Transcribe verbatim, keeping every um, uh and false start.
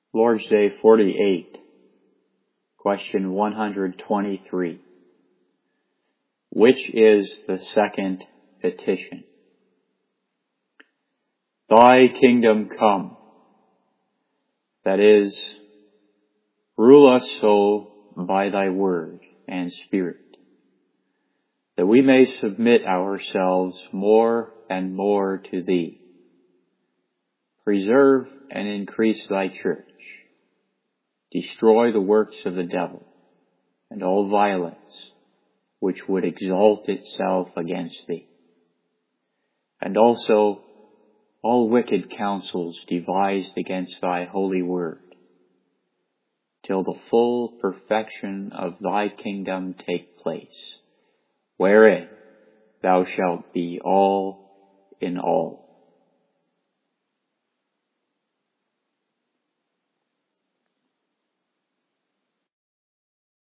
Lord's Day forty-eight, question one hundred twenty-three. Which is the second petition? Thy kingdom come, that is, rule us so by thy word and spirit, that we may submit ourselves more and more to thee. Preserve and increase thy church. Destroy the works of the devil and all violence which would exalt itself against thee, and also all wicked counsels devised against thy holy word, till the full perfection of thy kingdom take place, wherein thou shalt be all in all.